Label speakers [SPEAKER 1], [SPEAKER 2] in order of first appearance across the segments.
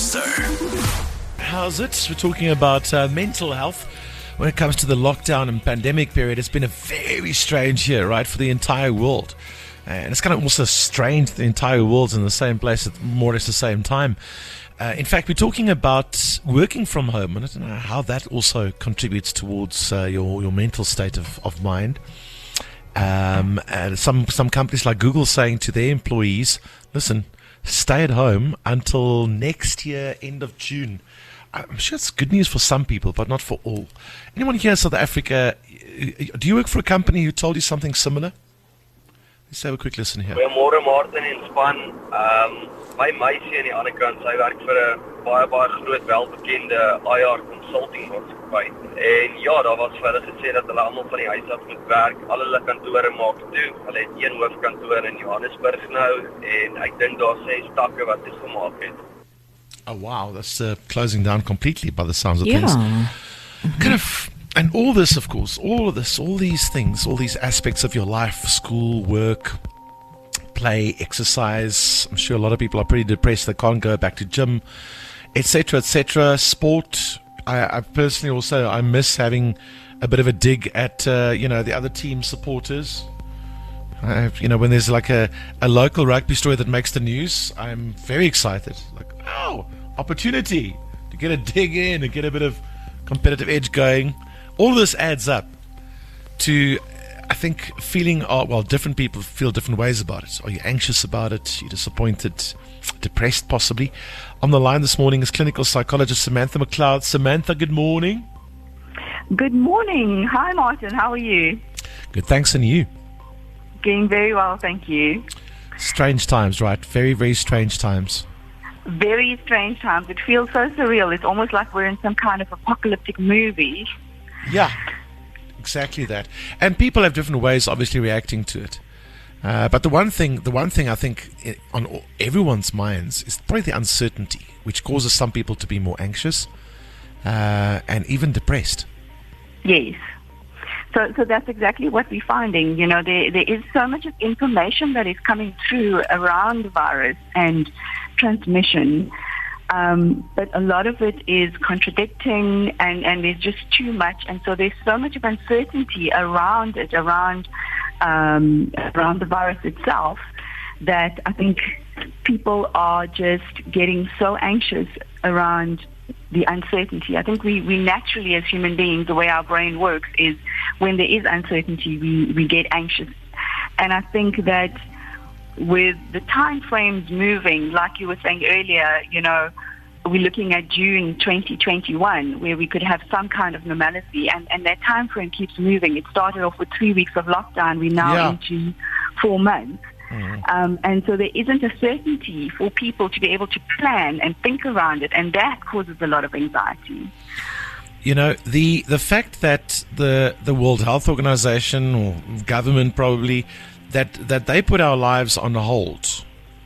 [SPEAKER 1] Buster.
[SPEAKER 2] How's it? We're talking about mental health. When it comes to the lockdown and pandemic period, it's been a very strange year, right, for the entire world. And it's kind of also strange the entire world's in the same place at more or less the same time. In fact, we're talking about working from home, and I don't know how that also contributes towards your mental state of mind. And some companies like Google saying to their employees, listen, stay at home until next year, end of June. I'm sure it's good news for some people, but not for all. Anyone here in South Africa, do you work for a company who told you something similar? Let's have a quick listen here.
[SPEAKER 3] Goeiemôre Martin en span. My meisie aan die ander kant, sy werk vir 'n baie groot welbekende IR consulting maatskappy. En ja, daar was vir hulle gesê dat hulle almal van die huis af moet werk. Al hulle kantore maak toe. Hulle het een hoofkantoor in Johannesburg nou en ek dink daar 6 takke wat dit gemaak het.
[SPEAKER 2] Oh wow, that's closing down completely by the sounds of things. Kind of, and all this, of course, all these things, all these aspects of your life, school, work, play, exercise. I'm sure a lot of people are pretty depressed. They can't go back to gym, etc., etc. Sport. I personally also, I miss having a bit of a dig at, the other team supporters. When there's like a local rugby story that makes the news, I'm very excited. Like, oh, opportunity to get a dig in and get a bit of competitive edge going. All this adds up to, I think, feeling, different people feel different ways about it. Are you anxious about it? You're disappointed, depressed possibly? On the line this morning is clinical psychologist Samantha McLeod. Samantha, good morning.
[SPEAKER 4] Good morning. Hi, Martin. How are you?
[SPEAKER 2] Good, thanks, and you?
[SPEAKER 4] Doing very well, thank you.
[SPEAKER 2] Strange times, right? Very, very strange times.
[SPEAKER 4] Very strange times. It feels so surreal. It's almost like we're in some kind of apocalyptic movie.
[SPEAKER 2] Yeah, exactly that. And people have different ways, obviously, reacting to it. But the one thing I think on everyone's minds is probably the uncertainty, which causes some people to be more anxious and even depressed.
[SPEAKER 4] Yes. So that's exactly what we're finding. You know, there is so much of information that is coming through around the virus and transmission, but a lot of it is contradicting and there's just too much. And so there's so much of uncertainty around it, around the virus itself, that I think people are just getting so anxious around the uncertainty. I think we naturally, as human beings, the way our brain works is when there is uncertainty, we get anxious. And I think that with the time frames moving, like you were saying earlier, we're looking at June 2021, where we could have some kind of normality, and that time frame keeps moving. It started off with 3 weeks of lockdown. We're now into 4 months. Mm-hmm. And so there isn't a certainty for people to be able to plan and think around it, and that causes a lot of anxiety.
[SPEAKER 2] The fact that the World Health Organization or government probably that they put our lives on hold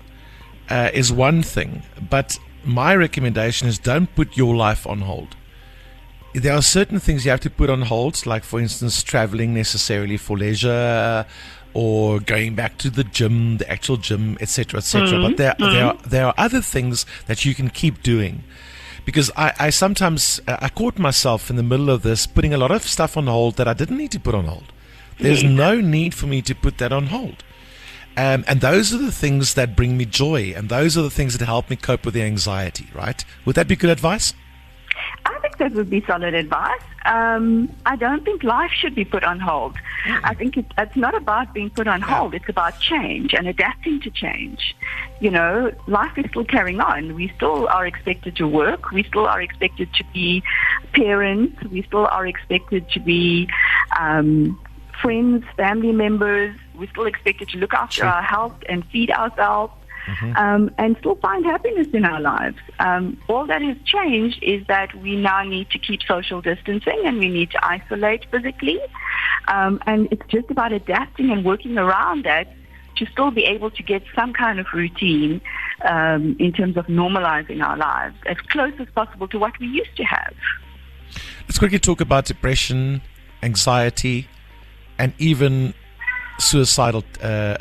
[SPEAKER 2] is one thing, but my recommendation is don't put your life on hold. There are certain things you have to put on hold, like, for instance, traveling necessarily for leisure, or going back to the gym, the actual gym, etc., etc. But there are other things that you can keep doing, because I sometimes I caught myself in the middle of this putting a lot of stuff on hold that I didn't need to put on hold. There's no need for me to put that on hold, and those are the things that bring me joy, and those are the things that help me cope with the anxiety. Right? Would that be good advice?
[SPEAKER 4] I think that would be solid advice. I don't think life should be put on hold. I think it's not about being put on hold. It's about change and adapting to change. Life is still carrying on. We still are expected to work. We still are expected to be parents. We still are expected to be friends, family members. We're still expected to look after our health and feed ourselves. Mm-hmm. And still find happiness in our lives. All that has changed is that we now need to keep social distancing and we need to isolate physically. And it's just about adapting and working around that to still be able to get some kind of routine in terms of normalizing our lives as close as possible to what we used to have.
[SPEAKER 2] Let's quickly talk about depression, anxiety, and even suicidal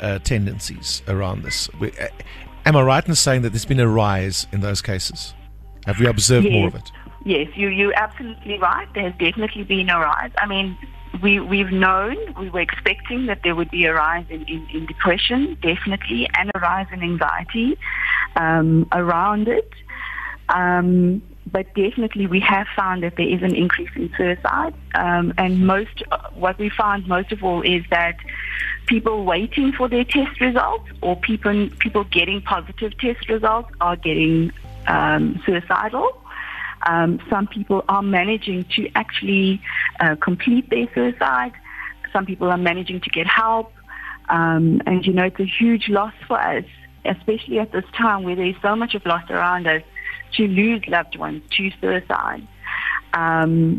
[SPEAKER 2] tendencies around this. Am I right in saying that there's been a rise in those cases? Have we observed more of it?
[SPEAKER 4] Yes, you're absolutely right. There has definitely been a rise. I mean, we've known, we were expecting that there would be a rise in depression, definitely, and a rise in anxiety around it. But definitely we have found that there is an increase in suicide. And what we found most of all is that people waiting for their test results or people getting positive test results are getting suicidal. Some people are managing to actually complete their suicide. Some people are managing to get help. And, it's a huge loss for us, especially at this time where there's so much of loss around us, to lose loved ones to suicide. And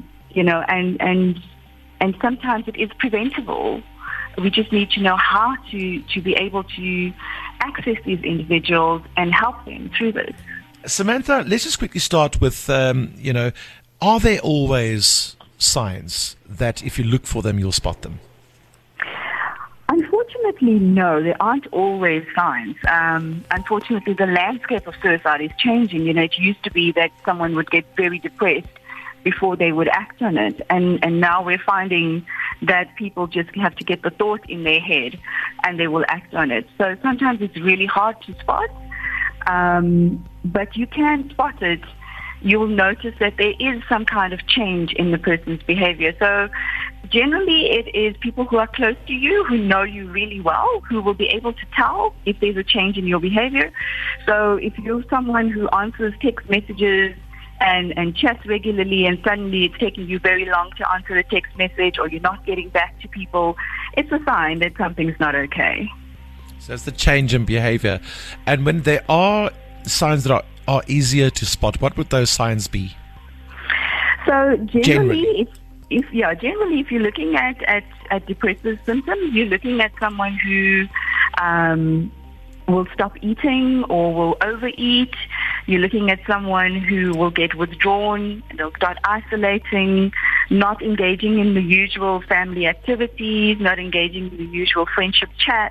[SPEAKER 4] sometimes it is preventable. We just need to know how to be able to access these individuals and help them through this.
[SPEAKER 2] Samantha, let's just quickly start with, are there always signs that if you look for them, you'll spot them?
[SPEAKER 4] Unfortunately, no, there aren't always signs. Unfortunately, the landscape of suicide is changing. It used to be that someone would get very depressed before they would act on it. And now we're finding that people just have to get the thought in their head and they will act on it. So sometimes it's really hard to spot. But you can spot it. You will notice that there is some kind of change in the person's behavior. So generally it is people who are close to you, who know you really well, who will be able to tell if there's a change in your behavior. So if you're someone who answers text messages and chats regularly and suddenly it's taking you very long to answer a text message or you're not getting back to people, it's a sign that something's not okay.
[SPEAKER 2] So it's the change in behavior. And when there are signs that are easier to spot, what would those signs be?
[SPEAKER 4] So generally if you're looking at depressive symptoms, you're looking at someone who will stop eating or will overeat. You're looking at someone who will get withdrawn, they'll start isolating, not engaging in the usual family activities, not engaging in the usual friendship chats.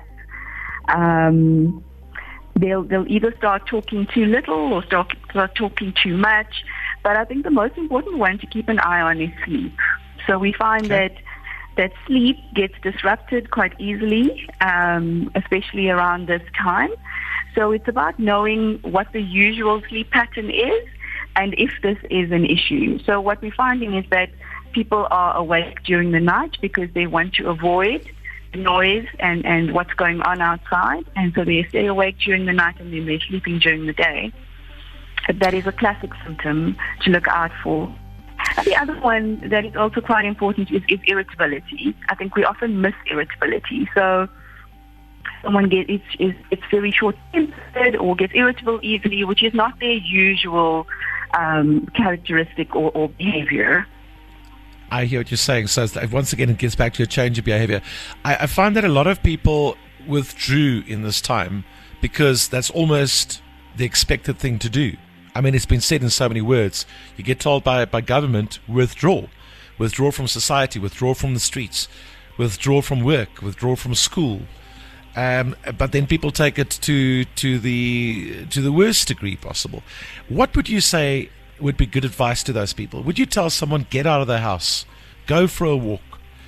[SPEAKER 4] They'll either start talking too little or start talking too much. But I think the most important one to keep an eye on is sleep. So we find that sleep gets disrupted quite easily, especially around this time. So it's about knowing what the usual sleep pattern is and if this is an issue. So what we're finding is that people are awake during the night because they want to avoid noise and what's going on outside, and so they stay awake during the night and then they're sleeping during the day. That is a classic symptom to look out for. And the other one that is also quite important is irritability. I think we often miss irritability. So someone is very short-tempered or gets irritable easily, which is not their usual characteristic or behavior.
[SPEAKER 2] I hear what you're saying. So once again, it gets back to a change of behavior. I find that a lot of people withdrew in this time because that's almost the expected thing to do. I mean, it's been said in so many words. You get told by government, withdraw from society, withdraw from the streets, withdraw from work, withdraw from school. But then people take it to the worst degree possible. What would you say would be good advice to those people? Would you tell someone, get out of the house, go for a walk,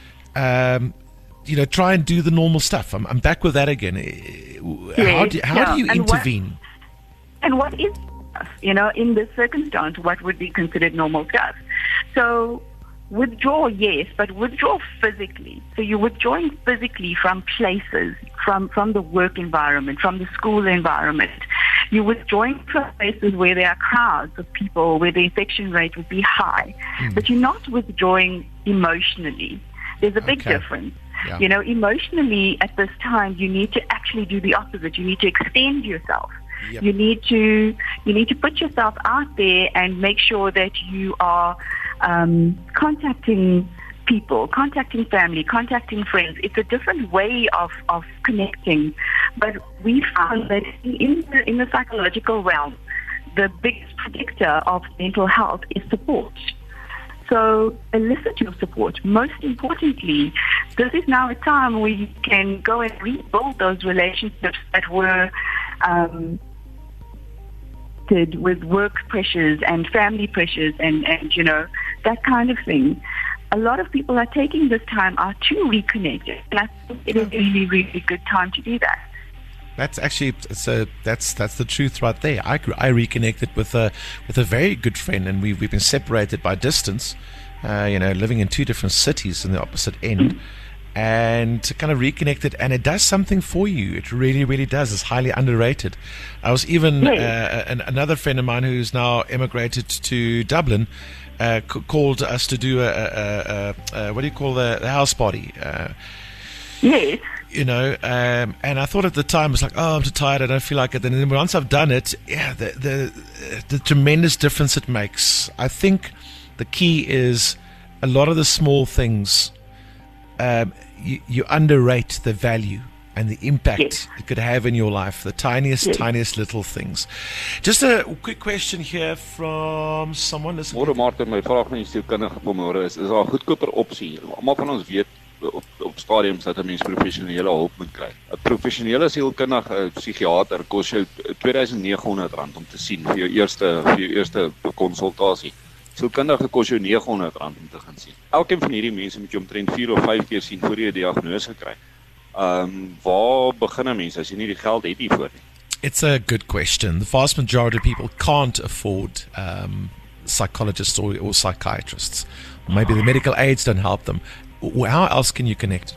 [SPEAKER 2] try and do the normal stuff? I'm back with that again. How do you intervene?
[SPEAKER 4] What is stuff? In this circumstance, what would be considered normal stuff? So withdraw, yes, but withdraw physically. So you're withdrawing physically from places, from the work environment, from the school environment. You're withdrawing from places where there are crowds of people, where the infection rate would be high. But you're not withdrawing emotionally. There's a big difference. Yeah. Emotionally at this time, you need to actually do the opposite. You need to extend yourself. Yep. You need to put yourself out there and make sure that you are contacting people, contacting family, contacting friends. It's a different way of connecting. But we found that in the psychological realm, the biggest predictor of mental health is support. So elicit your support. Most importantly, this is now a time where you can go and rebuild those relationships that were connected with work pressures and family pressures and that kind of thing. A lot of people are taking this time out to reconnect, and I think it is a really, really good time to do that.
[SPEAKER 2] That's actually that's the truth right there. I reconnected with a very good friend, and we've been separated by distance, living in two different cities in the opposite end, and kind of reconnected, and it does something for you. It really, really does. It's highly underrated. I was even another friend of mine who's now emigrated to Dublin. Called us to do a what do you call the house party?
[SPEAKER 4] Yes.
[SPEAKER 2] And I thought at the time, I was like, oh, I'm too tired, I don't feel like it. And then once I've done it, the tremendous difference it makes. I think the key is a lot of the small things, you underrate the value and the impact it could have in your life, the tiniest little things. Just a quick question here from someone.
[SPEAKER 1] Môre Martin, my vraag aan die sielkundige vanmôre is daar 'n goedkoper opsie? Almal van ons weet op stadiums dat 'n mens professionele hulp moet kry. 'n Professionele sielkundige psigiater kos jou R2,900 om te sien vir jou eerste konsultasie. Sielkundige kos jou R900 om te gaan sien. Elkeen van hierdie mense moet jy omtrent 4 of 5 keer sien voor jy 'n diagnose kry. Waar begin 'n mens as jy nie die geld het hiervoor nie?
[SPEAKER 2] It's a good question. The vast majority of people can't afford psychologists or psychiatrists. Maybe the medical aids don't help them. How else can you connect?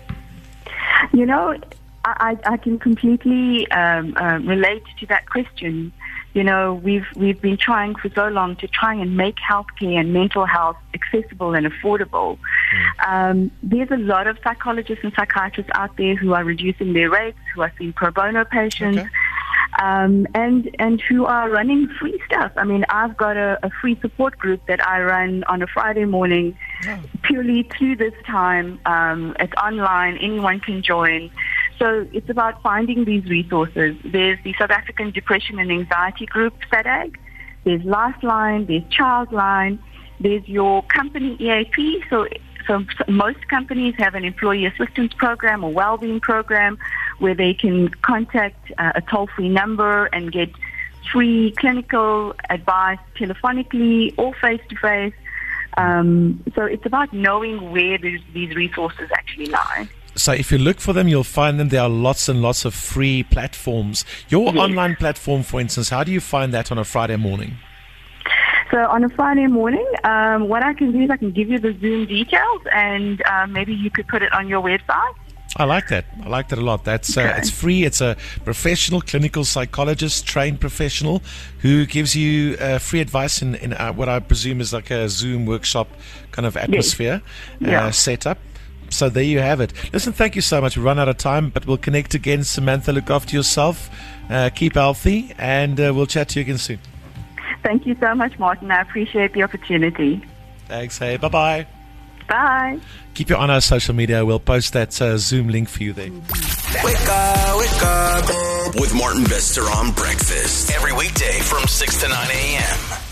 [SPEAKER 4] I can completely relate to that question. We've been trying for so long to try and make healthcare and mental health accessible and affordable. There's a lot of psychologists and psychiatrists out there who are reducing their rates, who are seeing pro bono patients, and who are running free stuff. I mean, I've got a free support group that I run on a Friday morning purely through this time. It's online, anyone can join. So it's about finding these resources. There's the South African Depression and Anxiety Group, SADAG. There's Lifeline, there's Childline, there's your company EAP. So most companies have an employee assistance program or well-being program where they can contact a toll-free number and get free clinical advice telephonically or face-to-face. So it's about knowing where these resources actually lie.
[SPEAKER 2] So if you look for them, you'll find them. There are lots and lots of free platforms. Your online platform, for instance, how do you find that on a Friday morning?
[SPEAKER 4] So on a Friday morning, what I can do is I can give you the Zoom details, and maybe you could put it on your website.
[SPEAKER 2] I like that. I like that a lot. That's it's free. It's a professional clinical psychologist, trained professional, who gives you free advice in what I presume is like a Zoom workshop kind of atmosphere setup. So there you have it. Listen, thank you so much. We've run out of time, but we'll connect again. Samantha, look after yourself. Keep healthy, and we'll chat to you again soon.
[SPEAKER 4] Thank you so much, Martin. I appreciate the opportunity.
[SPEAKER 2] Thanks. Hey, bye-bye.
[SPEAKER 4] Bye.
[SPEAKER 2] Keep your eye on our social media. We'll post that Zoom link for you there.
[SPEAKER 5] Wake up with Martin Bester on Breakfast. Every weekday from 6 to 9 a.m.